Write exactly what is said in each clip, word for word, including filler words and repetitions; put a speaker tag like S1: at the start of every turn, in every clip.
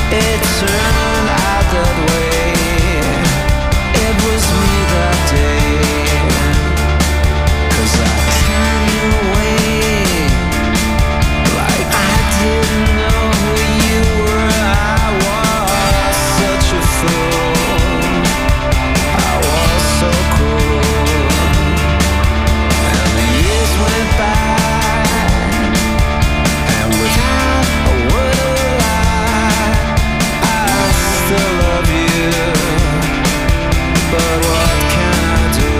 S1: It turned out that way. It was me that day. 'Cause I turned away like I didn't know who you were. I was such a fool. I was so cruel. And the years went by, and without a word of a lie, I still love you. But what can I do?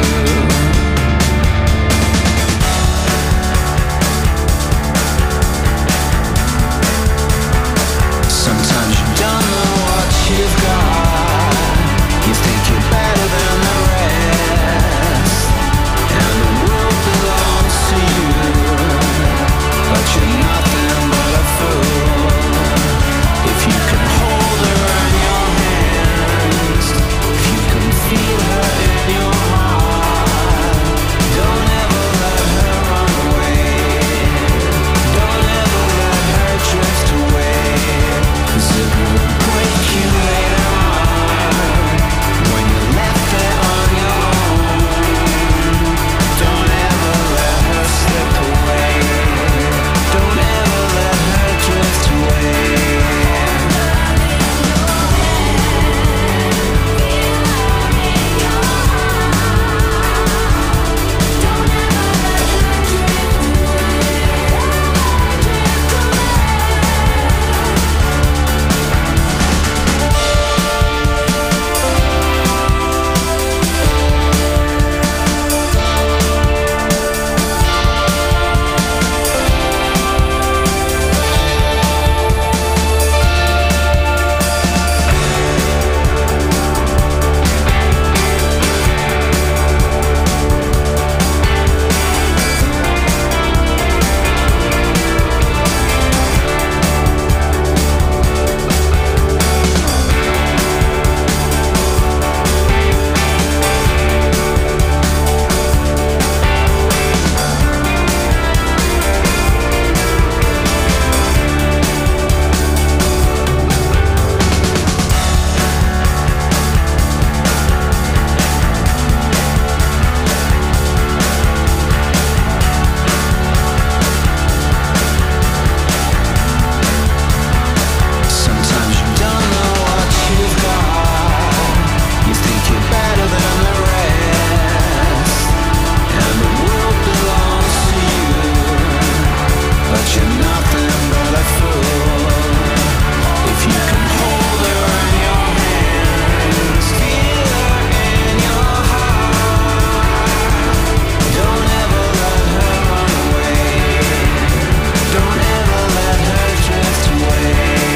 S1: Sometimes you don't know what you've got. You think you're better than the rest, and the world belongs to you. But you're nothing but a fool. If you can hold her in your hands, if you can feel her in your heart, don't ever let her run away. Don't ever let her drift away. 'Cause it will break you later on when you're left there on your own. Don't ever let her slip away. Don't ever let her drift away. Sometimes you don't know what you've got. You think you're better than the rest, and the world belongs to you. But you're nothing but a fool. If you can hold her in your hands, feel her in your heart, don't ever let her run away. Don't ever let her drift away.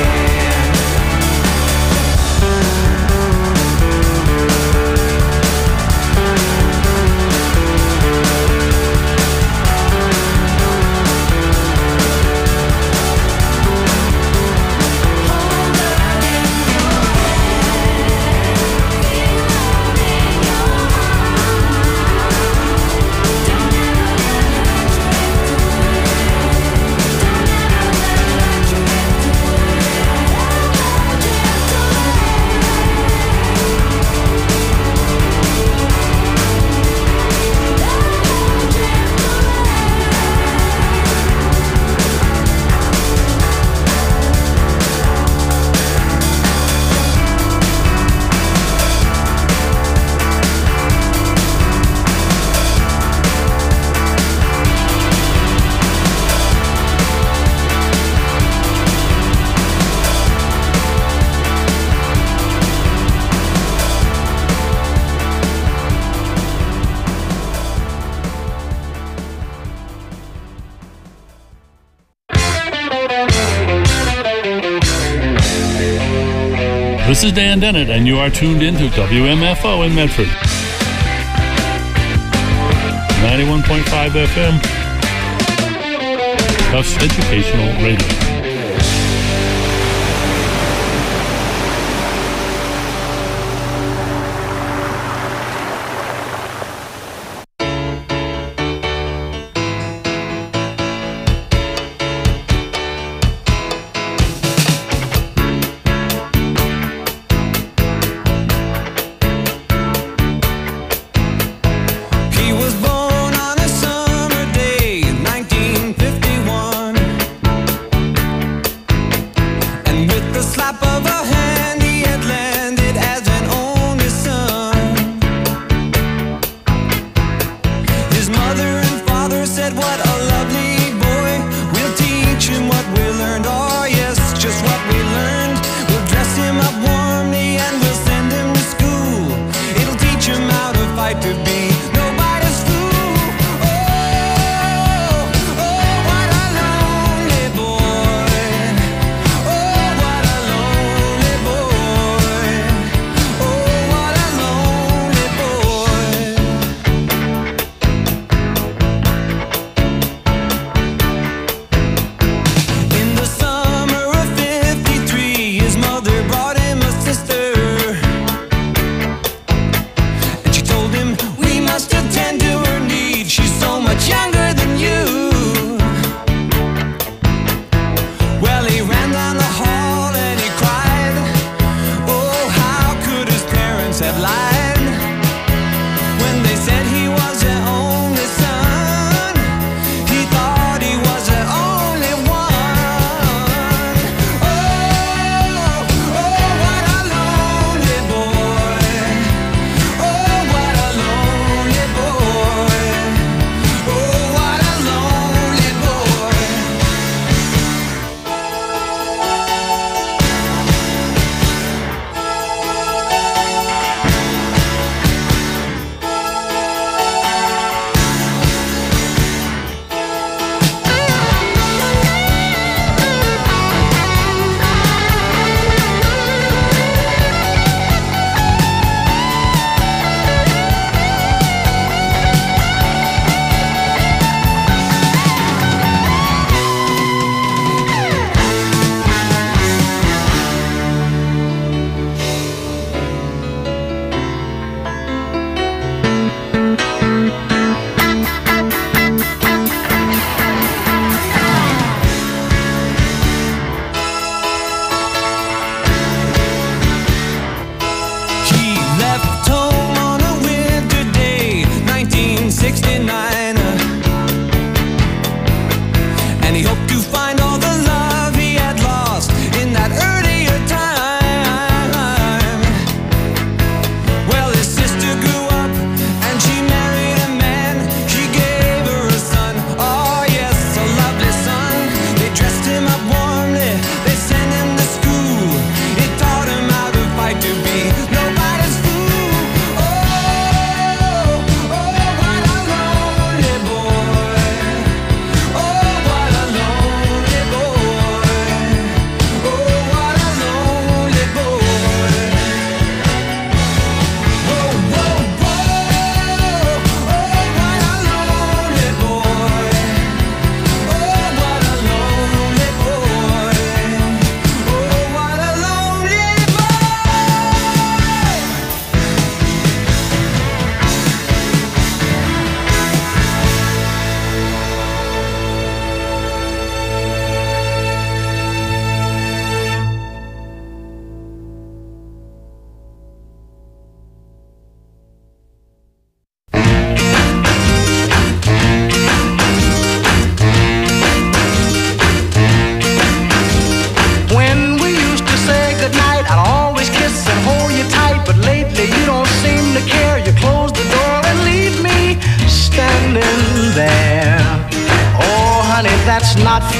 S2: This is Dan Dennett, and you are tuned into W M F O in Medford. ninety-one point five F M, Tufts Educational Radio.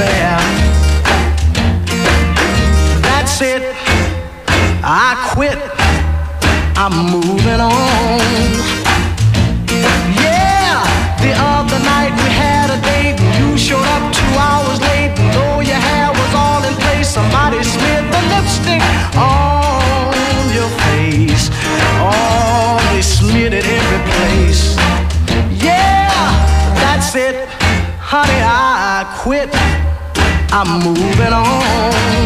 S1: fair. That's it, I quit, I'm moving on. Yeah, the other night we had a date. You showed up two hours late. Though your hair was all in place, somebody smeared the lipstick on your face. Oh, they smeared it every place. Yeah, that's it, honey, I quit, I'm moving on.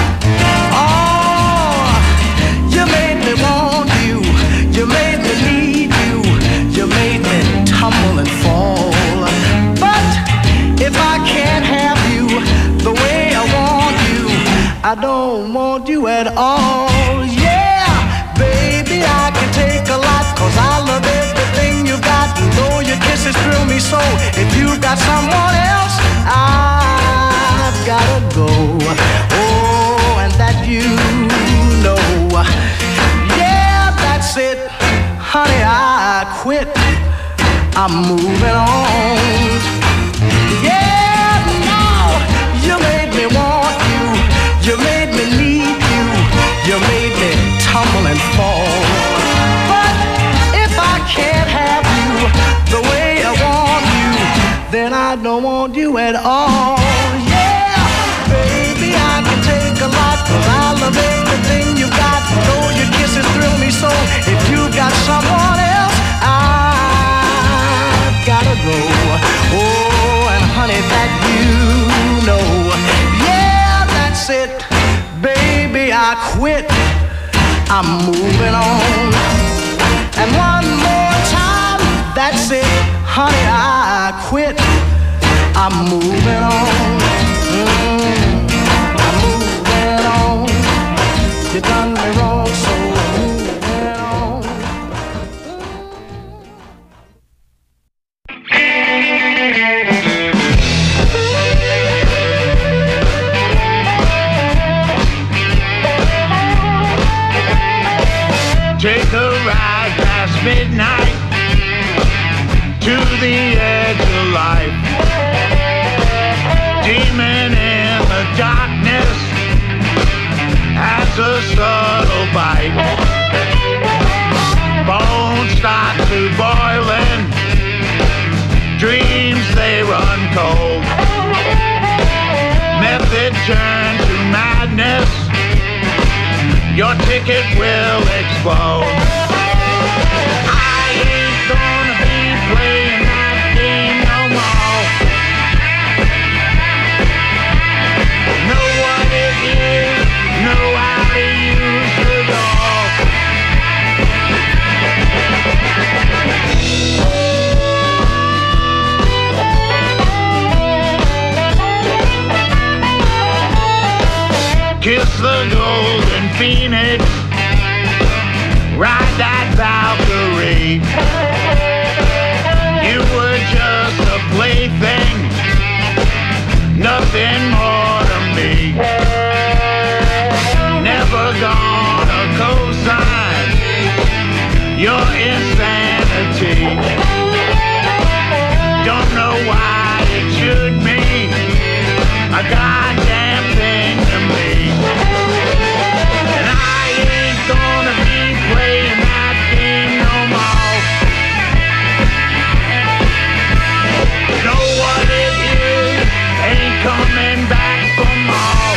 S1: Oh, you made me want you, you made me need you, you made me tumble and fall. But if I can't have you the way I want you, I don't want you at all. Yeah, baby, I can take a lot, cause I love everything you got. And though your kisses thrill me so, if you've got someone else, I've gotta go. Oh, and that you know. Yeah, that's it, honey, I quit, I'm moving on. Yeah, now you made me want you, you made me need you, you made me tumble and fall. But if I can't have you the way I want you, then I don't want you at all. Yeah, baby, I can take a lot, cause I love everything you got. Though your kisses thrill me so, if you got someone else, I've gotta go. Oh, and honey, that you know. Yeah, that's it, baby, I quit, I'm moving on. And one more time, that's it, honey, I quit, I'm moving on. Mm, I'm moving on. You done me wrong, so I'm moving on.
S3: Take a ride past midnight to the edge of life. Demon in the darkness has a subtle bite. Bones start to boiling, dreams they run cold. Method turn to madness, your ticket will explode. I ain't gonna be playing that game no more. Know what it is, know how to use it all. Kiss the golden phoenix, ride that Valkyrie. You were just a plaything, nothing more to me. Never gonna co-sign your insanity. Don't know why it should mean a goddamn thing to me. And I ain't gonna be playing that game no more. Know what it is, ain't coming back for more.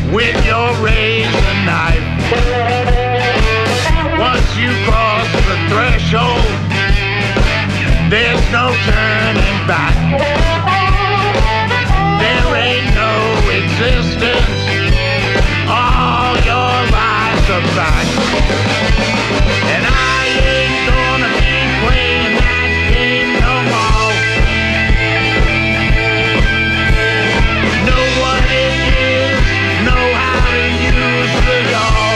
S3: with your razor knife. Once you cross the threshold, there's no turning back. There ain't no existence. All your lies are back. And I ain't gonna be playing that game no more. Know what it is, know how to use it all.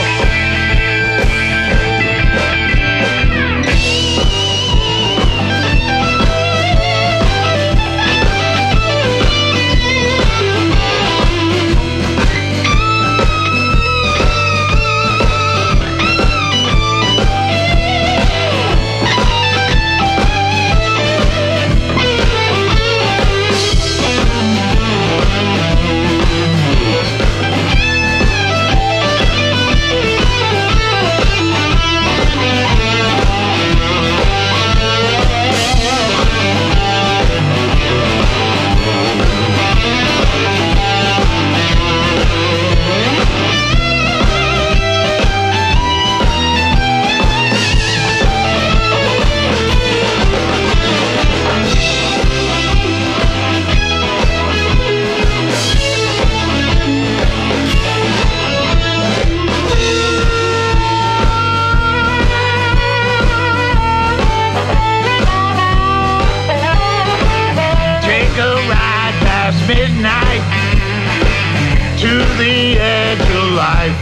S3: Midnight to the edge of life,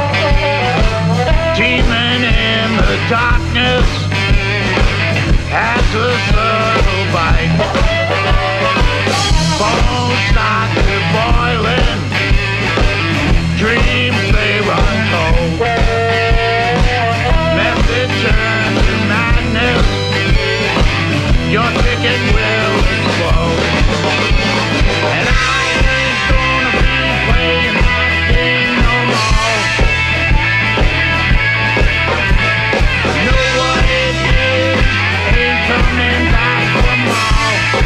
S3: teeming in the darkness as a subtle bite. Bones start to boiling, dreams they run cold. Method turns to madness, your ticket will explode. And I ain't gonna be playing that game no more. Know what it is, ain't coming back for more.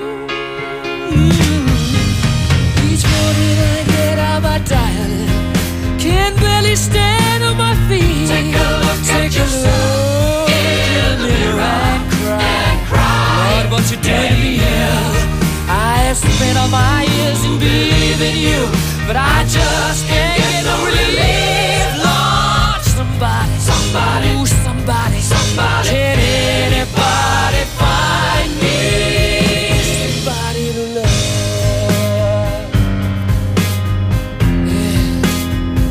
S4: Each morning I get out my diary what you're doing to me. I spent all my years in believing you, but I just can't get no relief. Lord, somebody, somebody, ooh, somebody, somebody. Can anybody find me somebody to love? Yeah.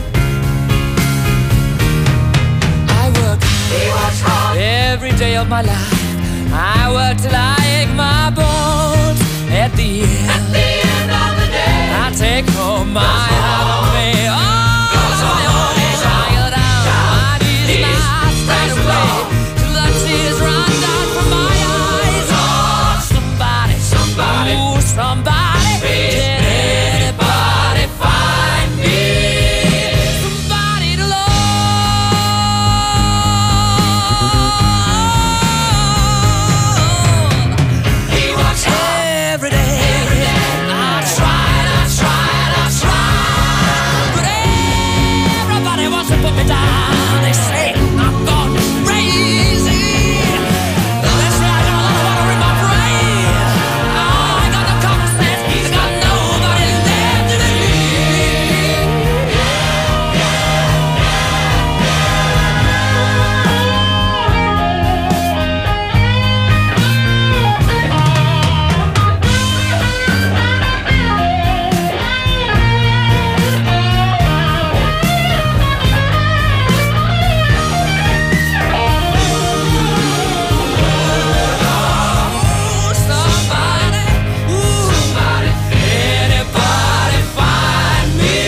S4: I work, he works hard every day of my life. I work till I ache my bones. At the end, at the end of the day, I take home my heart of me. Oh, goes on, I go down, my knees, my straight away, till the tears run down from my eyes. Oh, somebody, somebody, ooh, somebody, can anybody find me somebody to love? He works hard every day. Every day. I tried, I tried, I tried, but everybody wants to put me down. They say I'm gone crazy. They say I got a lot of water in my brain. Oh, I got no common sense. I got nobody left to believe. Ooh, somebody, ooh, somebody, anybody find me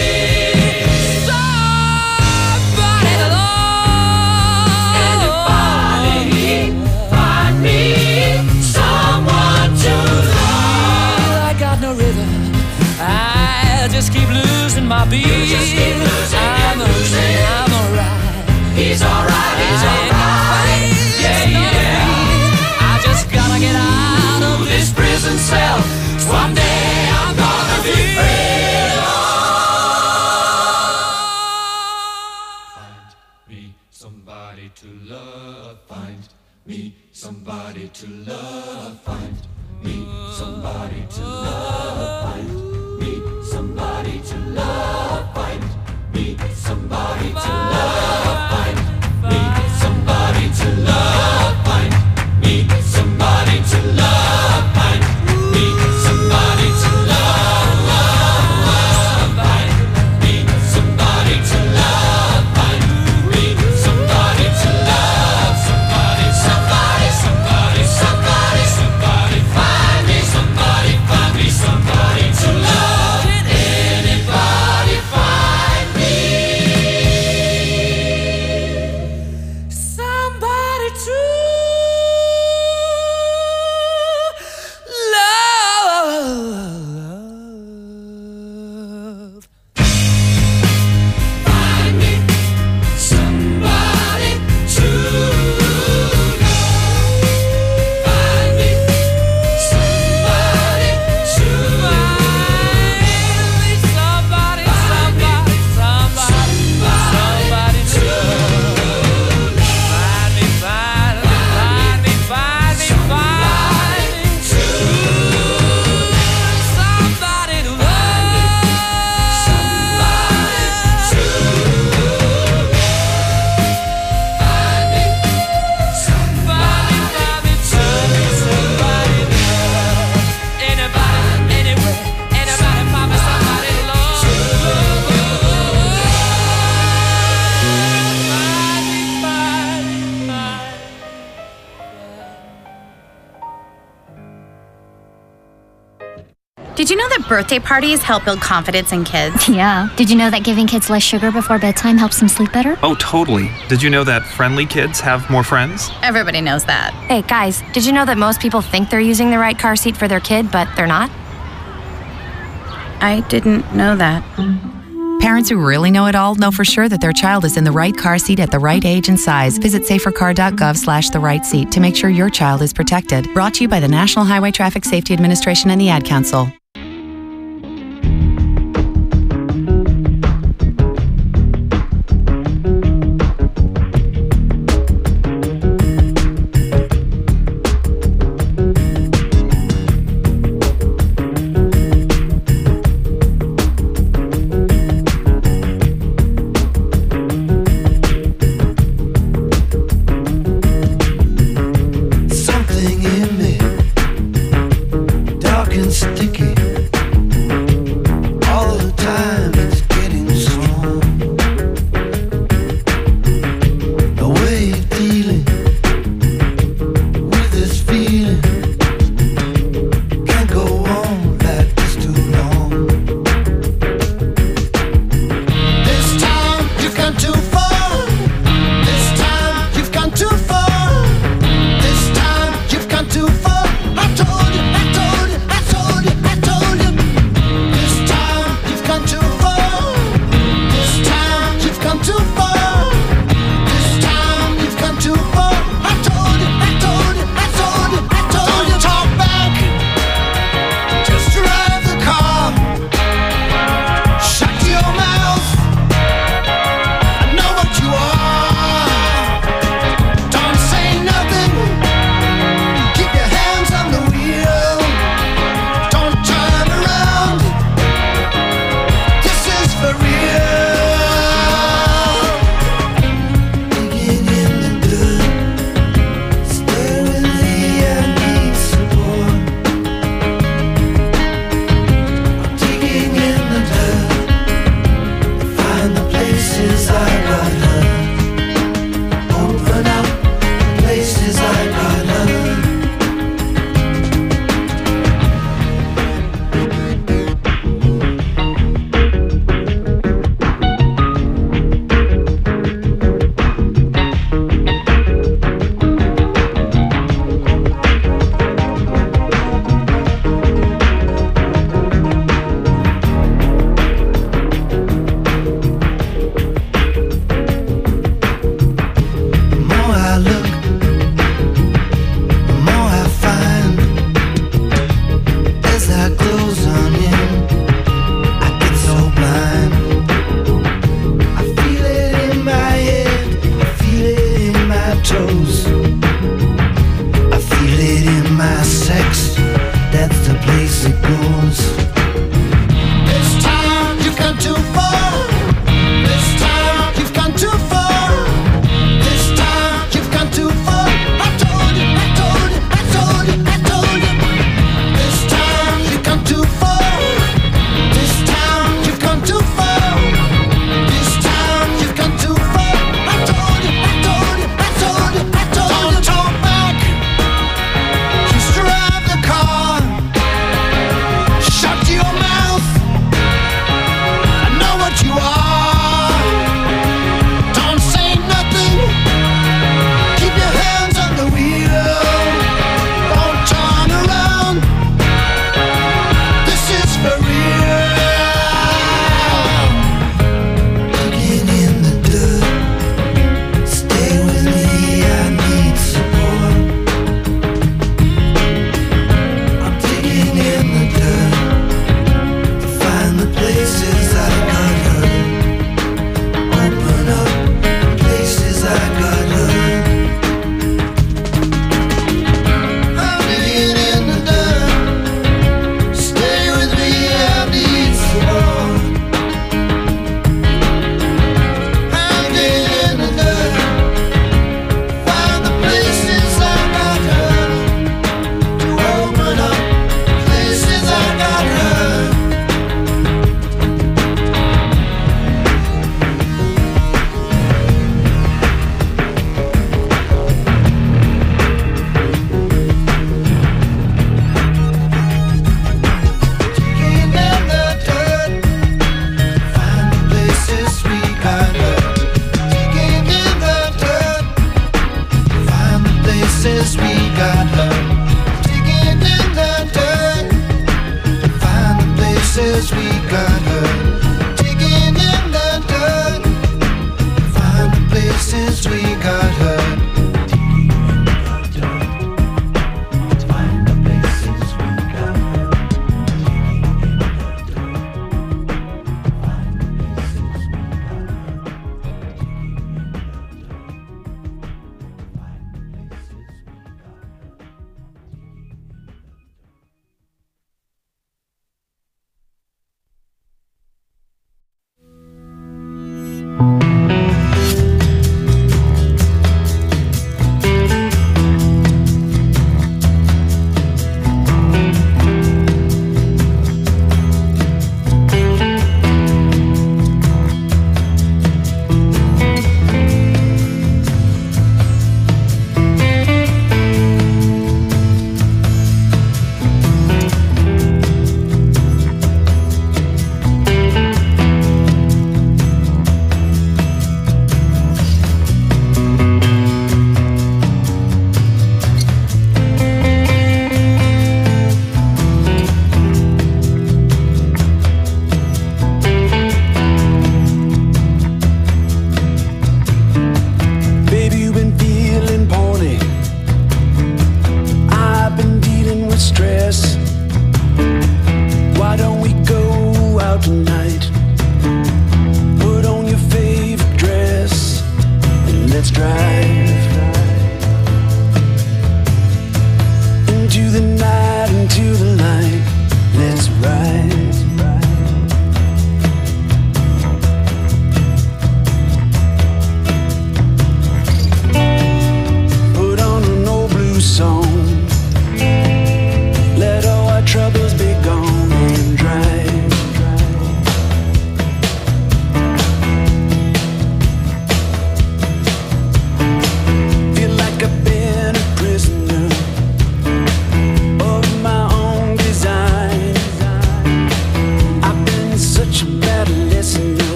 S4: somebody to love? Anybody find me someone to love? I got no rhythm. I just keep losing my beat. You just keep losing, I'm losing. I'm alright. He's alright. He's alright. Yeah, yeah. I just gotta get out of this prison cell. Someday I'm gonna be free.
S5: Find me somebody to love. Find me somebody to love. Find me somebody to love. Find me somebody to love. Find me somebody to love. Find me somebody to love. Find me somebody to love. Find me somebody to love. Find me somebody to love. Find me somebody to love. Somebody, somebody, somebody, somebody, somebody. Find me somebody. Find me somebody to love. Can anybody find me somebody to love? Find me somebody to love. Find me somebody to love.
S4: Find me somebody, somebody, somebody, somebody to love. Find me, find me, find me, find me, find me somebody to love. Somebody, find me, find me somebody to love. Anybody, anywhere, anybody find me somebody to love. Find me, find me, find me.
S6: Did you know that birthday parties help build confidence in kids?
S7: Yeah. Did you know that giving kids less sugar before bedtime helps them sleep better?
S8: Oh, totally. Did you know that friendly kids have more friends?
S6: Everybody knows that.
S9: Hey, guys, did you know that most people think they're using the right car seat for their kid, but they're not?
S6: I didn't know that.
S10: Parents who really know it all know for sure that their child is in the right car seat at the right age and size. Visit safercar.gov slash the right seat to make sure your child is protected. Brought to you by the National Highway Traffic Safety Administration and the Ad Council.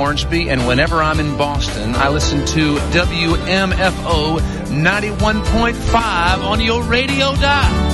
S11: Hornsby, and whenever I'm in Boston, I listen to W M F O ninety-one point five on your radio dial.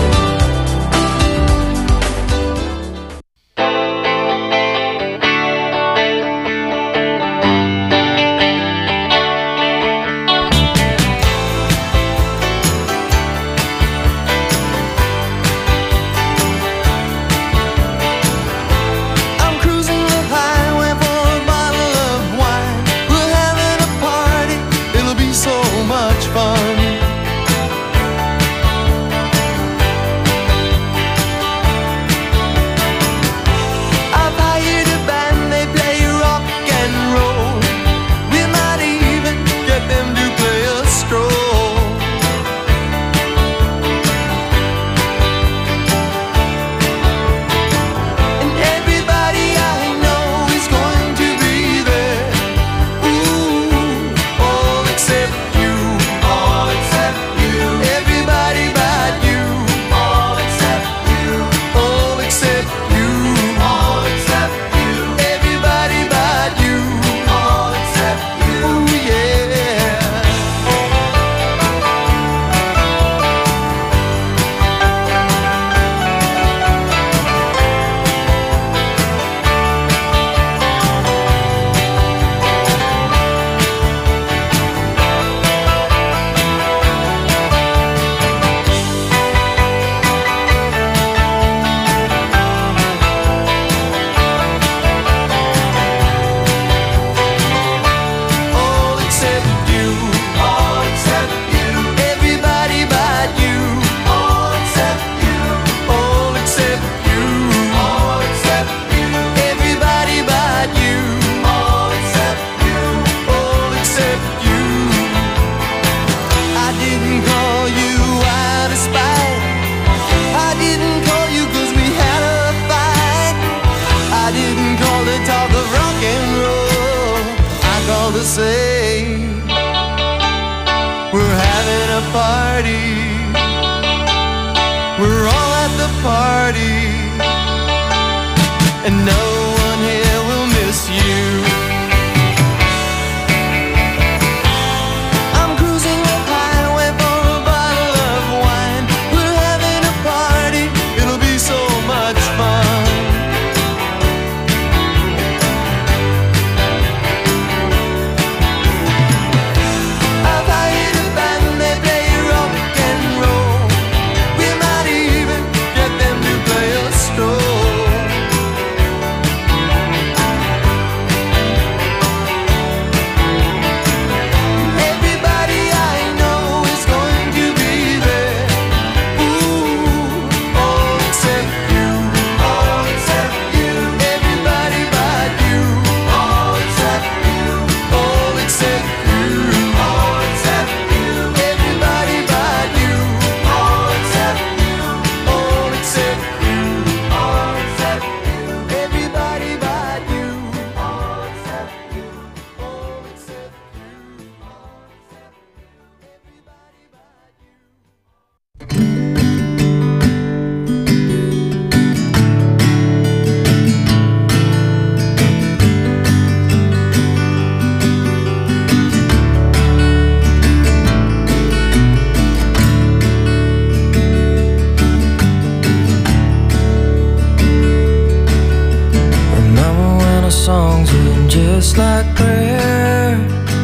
S4: Just like prayer,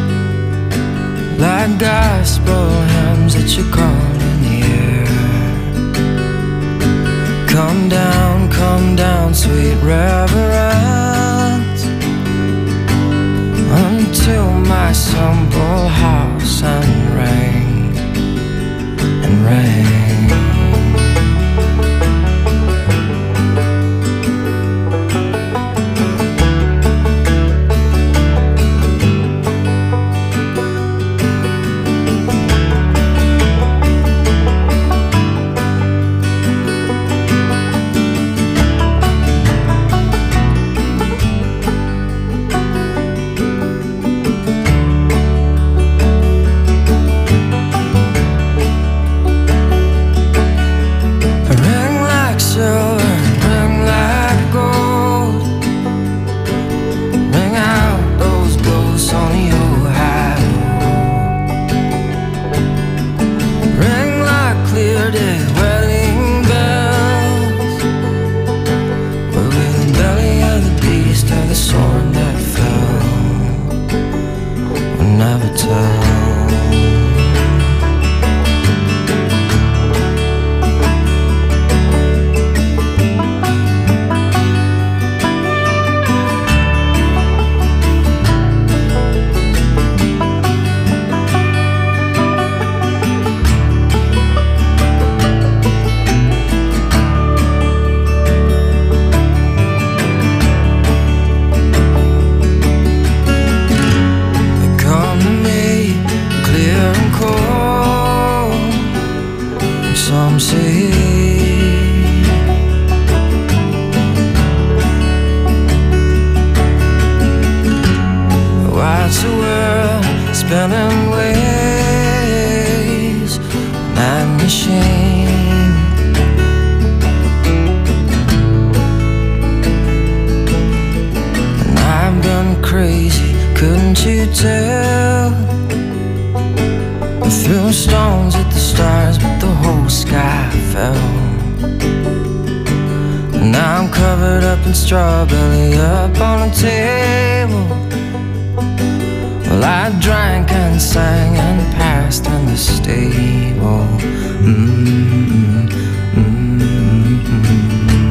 S4: like gospel hymns that you call in the air. Come down, come down, sweet reverence, until my simple house and ring and ring.
S12: spinning ways, I'm ashamed. And I've been crazy, couldn't you tell? I threw stones at the stars, but the whole sky fell. And now I'm covered up in straw, belly up on a table. Well, I drank and sang and passed in the stable. Mm-hmm, mm-hmm.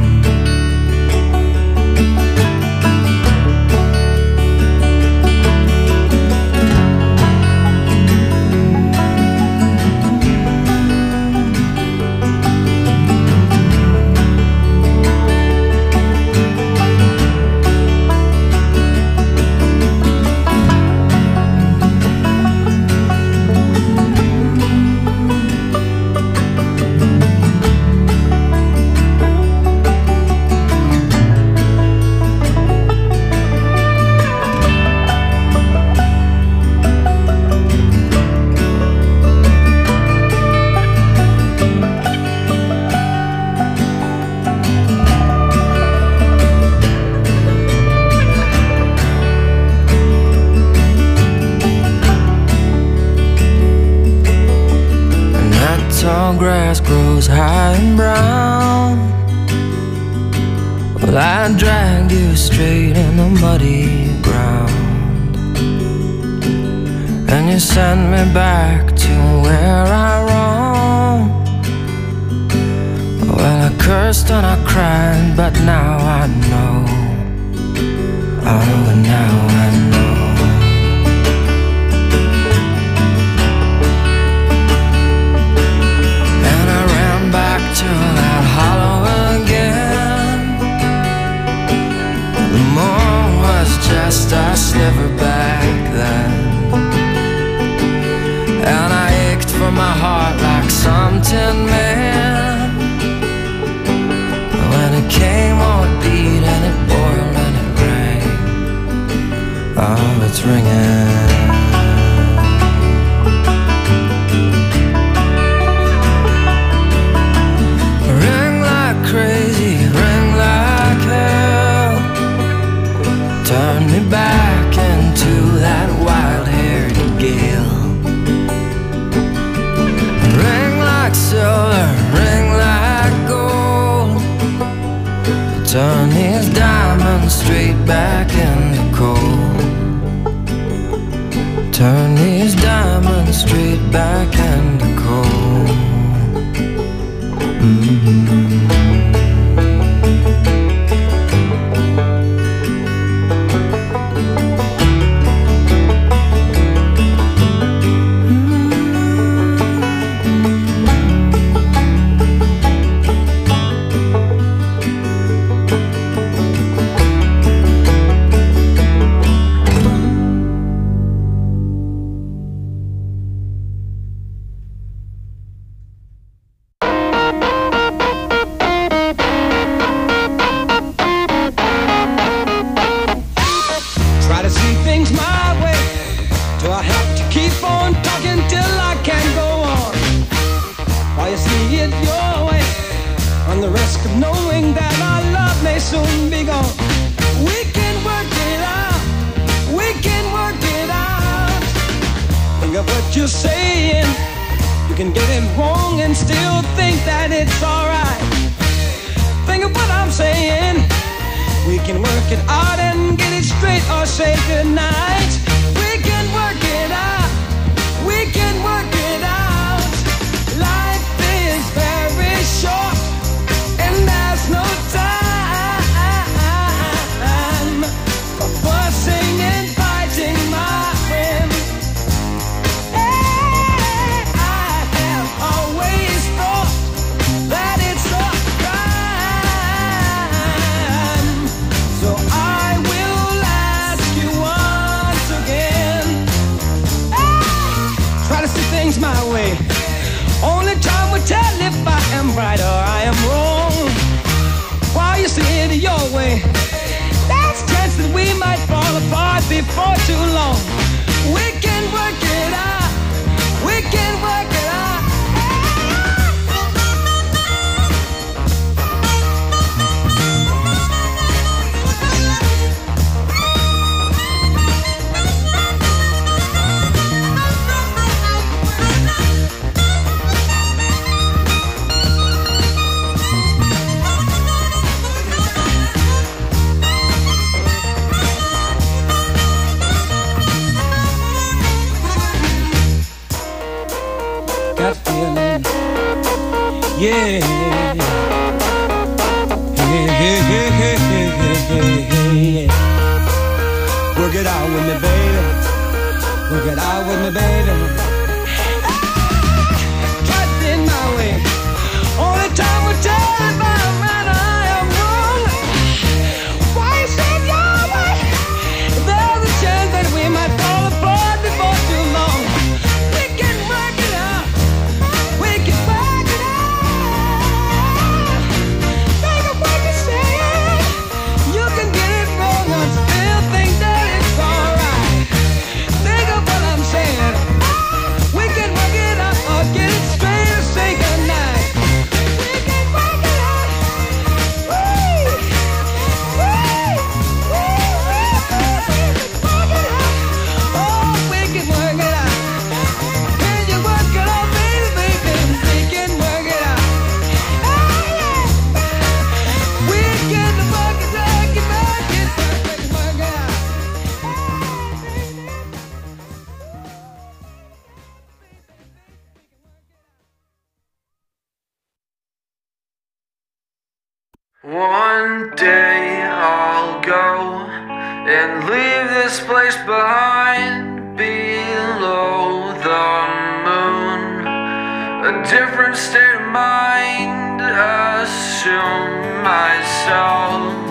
S12: Tall grass grows high and brown. Well, I dragged you straight in the muddy ground, and you sent me back to where I roamed. Well, I cursed and I cried, but now I know. Oh, now I know. To that hollow again. The moon was just a sliver back then, and I ached for my heart like some tin man. When it came, oh, it beat and it boiled and it rang. Oh, it's ringing. Crazy, ring like hell. Turn me back into that wild-haired gale. Ring like silver, ring like gold. Turn these diamonds straight back into coal. Turn these diamonds straight back into coal. Mm-hmm.
S13: Before too long, we can
S12: work it out. We can work it out. Got feeling, yeah. Hey, hey, hey, hey, hey, hey, hey, yeah. Work it out with me, baby. Work it out with me, baby. Got in my way. Only time will tell if I'm right or I am wrong. Why you stand your way? There's a chance that we might fall apart before too long. We can work it out. We can work it out. Think of what you said. You can get it wrong and still think that it's alright. Think of what I'm saying. We can work it out or get it straight or say goodnight. We can work it out. Woo! Woo! Woo! We can work it out. Oh, we can work it out. Can you work it out, baby, baby? We can work it out. Oh, yeah. We can work it, work it, work it, work it, work it out.
S13: One day I'll go and leave this place behind, below the moon. A different state of mind, assume myself